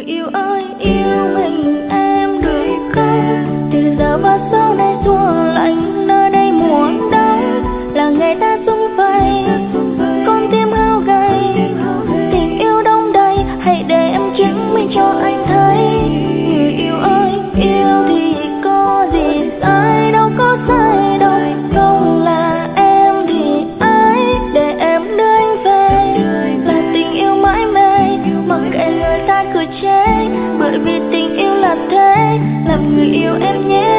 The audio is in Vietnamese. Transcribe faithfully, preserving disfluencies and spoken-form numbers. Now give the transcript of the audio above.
Người yêu ơi yêu mình em được không? Từ giờ và sau này xuông lạnh nơi đây muộn đắng là ngày ta sum vầy, con tim hao gầy, tình yêu đông đầy, hãy để em chứng minh cho anh thấy. Người yêu ơi yêu thì có gì sai, đâu có sai đâu, không là em thì ai để em đưa anh về, là tình yêu mãi mê, mặc kệ người ta cười chế, bởi vì tình yêu là thế, làm người yêu em nhé.